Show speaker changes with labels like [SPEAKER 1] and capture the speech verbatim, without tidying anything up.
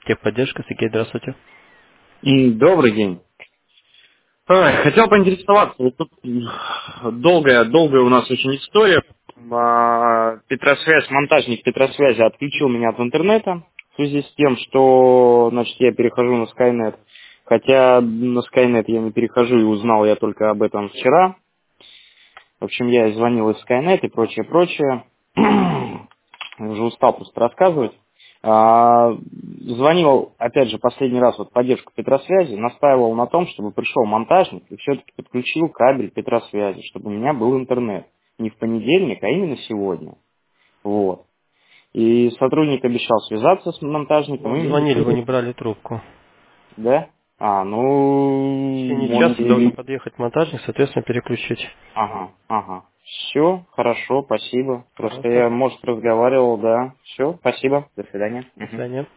[SPEAKER 1] Техподдержка, Сергей, здравствуйте.
[SPEAKER 2] М, Добрый день. Ой, хотел поинтересоваться, вот тут долгая, долгая у нас очень история. А, Петросвязь, монтажник Петросвязи отключил меня от интернета в связи с тем, что, значит, я перехожу на Skynet. Хотя на Skynet я не перехожу и узнал я только об этом вчера. В общем, я и звонил из Skynet и прочее, прочее. Уже устал просто рассказывать. А, Звонил, опять же, последний раз вот в поддержку Петросвязи, настаивал на том, чтобы пришел монтажник и все-таки подключил кабель Петросвязи, чтобы у меня был интернет. Не в понедельник, а именно сегодня. Вот. И сотрудник обещал связаться с монтажником,
[SPEAKER 1] Вам
[SPEAKER 2] и мне
[SPEAKER 1] звонили, вы не
[SPEAKER 2] действительно...
[SPEAKER 1] брали трубку.
[SPEAKER 2] Да? А,
[SPEAKER 1] В течение
[SPEAKER 2] ну, он...
[SPEAKER 1] часа должен подъехать монтажник, соответственно, переключить.
[SPEAKER 2] Ага, ага. Все, хорошо, спасибо. Просто
[SPEAKER 1] Пожалуйста.
[SPEAKER 2] я, может, разговаривал, да. Все, спасибо. До свидания.
[SPEAKER 1] До
[SPEAKER 2] Мгм.
[SPEAKER 1] свидания.